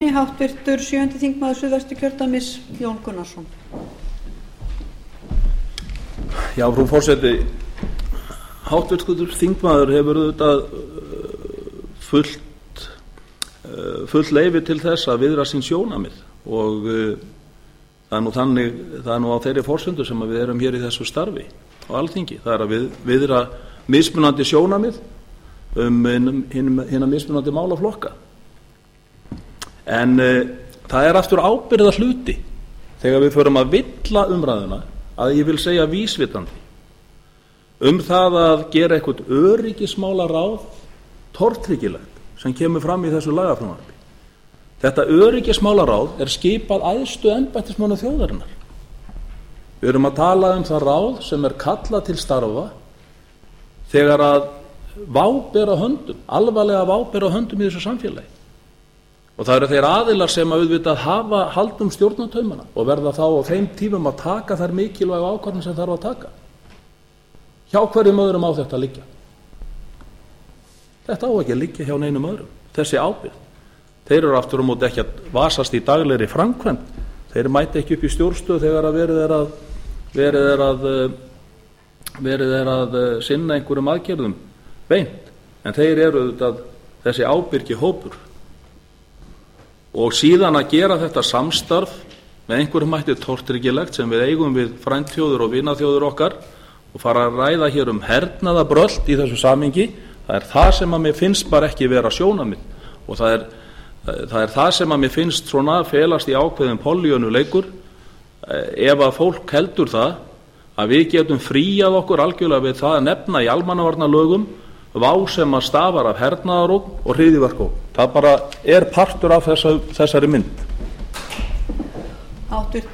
Háttvirtur 7. þingmaður Suðvesturkjördæmis, Jón Gunnarsson. Já, frú forseti, háttvirtur þingmaður hefur auðvitað fullt leyfi til þess að viðra sín sjónarmið og það er nú þannig, það er nú á þeirri forsendu sem við erum hér í þessu starfi á Alþingi, það er að viðra mismunandi sjónarmið hina mismunandi málaflokka. En það er aftur ábyrgðar hluti þegar við förum að villa umræðuna, að ég vil segja vísvitandi, það að gera eitthvað öryggismálaráð tortryggilegt sem kemur fram í þessu lagafrumvarpi. Þetta öryggismálaráð er skipað æðstu embættismönnum þjóðarinnar. Við erum að tala það ráð sem er kallað til starfa þegar að vá ber á höndum, alvarlega vá ber á höndum í þessu samfélagi. Og það eru þeir aðilar sem auðvitað hafa haldum stjórnartaumana og verða þá á þeim tímum að taka þær mikilvægu ákvarðanir sem þarf að taka. Hjá hverjum öðrum á þetta að liggja? Þetta á ekki að liggja hjá neinum öðrum, þessi ábyrgð. Þeir eru aftur á móti ekki að vasast í daglegri framkvæmd. Þeir mæta ekki upp í stjórnstöð þegar að verið er að sinna einhverjum aðgerðum beint. En þeir eru auðvitað þessi ábyrgi hópur. Og síðan að gera þetta samstarf með einhverjum mætti tortryggilegt sem við eigum við frændþjóðir og vinaþjóðir okkar og fara að ræða hér hernaðarbrölt í þessu samhengi, það er það sem að mér finnst bara ekki vera sjónarmið og það er það sem að mér finnst svona felast í ákveðin pollýönuleikur ef að fólk heldur það að við getum fríað okkur algjörlega við það að nefna í almannavarnalögum vá sem að stafar af hernaðarógn og hryðjuverkaógn. Það bara er partur af þessari mynd.